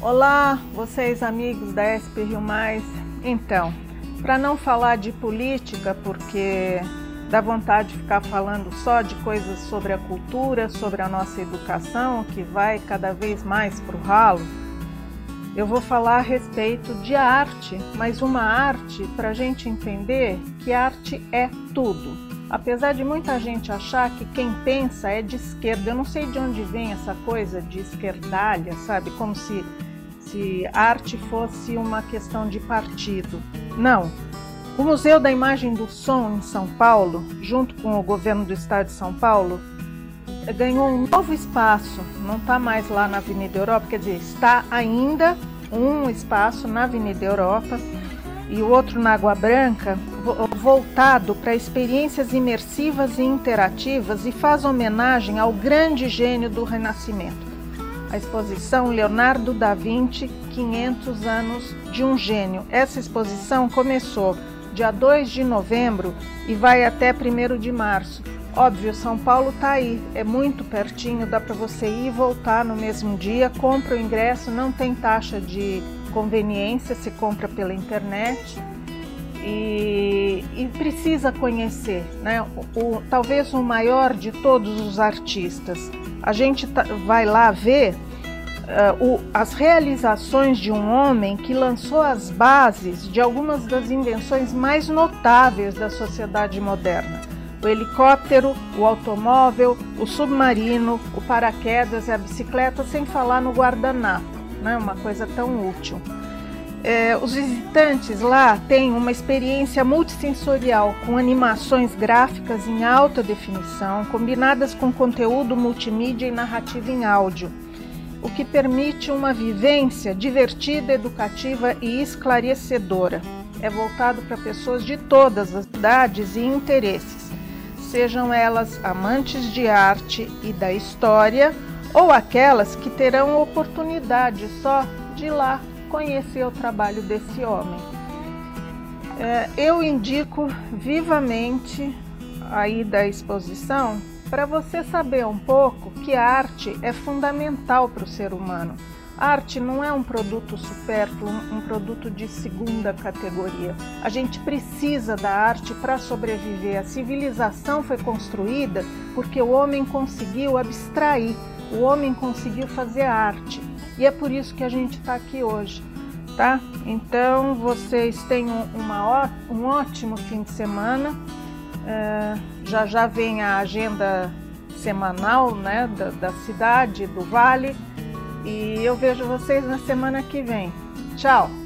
Olá, vocês amigos da SP Rio Mais. Então, para não falar de política, porque dá vontade de ficar falando só de coisas sobre a cultura, sobre a nossa educação, que vai cada vez mais para o ralo, eu vou falar a respeito de arte, mas uma arte para a gente entender que arte é tudo. Apesar de muita gente achar que quem pensa é de esquerda, eu não sei de onde vem essa coisa de esquerdalha, sabe? Como se arte fosse uma questão de partido. Não. O Museu da Imagem do Som em São Paulo, junto com o governo do estado de São Paulo, ganhou um novo espaço, não está mais lá na Avenida Europa, quer dizer, está ainda um espaço na Avenida Europa e o outro na Água Branca, voltado para experiências imersivas e interativas e faz homenagem ao grande gênio do Renascimento. A exposição Leonardo da Vinci, 500 anos de um gênio. Essa exposição começou dia 2 de novembro e vai até 1º de março. Óbvio, São Paulo está aí, é muito pertinho, dá para você ir e voltar no mesmo dia, compra o ingresso, não tem taxa de conveniência, se compra pela internet e precisa conhecer, né? Talvez o maior de todos os artistas. A gente vai lá ver as realizações de um homem que lançou as bases de algumas das invenções mais notáveis da sociedade moderna. O helicóptero, o automóvel, o submarino, o paraquedas e a bicicleta, sem falar no guardanapo, né? Uma coisa tão útil. Os visitantes lá têm uma experiência multissensorial com animações gráficas em alta definição, combinadas com conteúdo multimídia e narrativa em áudio, o que permite uma vivência divertida, educativa e esclarecedora. É voltado para pessoas de todas as idades e interesses, sejam elas amantes de arte e da história ou aquelas que terão oportunidade só de ir lá conhecer o trabalho desse homem. Eu indico vivamente a ida à exposição para você saber um pouco que a arte é fundamental para o ser humano. A arte não é um produto supérfluo, um produto de segunda categoria. A gente precisa da arte para sobreviver. A civilização foi construída porque o homem conseguiu abstrair, o homem conseguiu fazer arte. E é por isso que a gente está aqui hoje, tá? Então, vocês tenham um ótimo fim de semana. Já vem a agenda semanal, né, da cidade, do Vale. E eu vejo vocês na semana que vem. Tchau!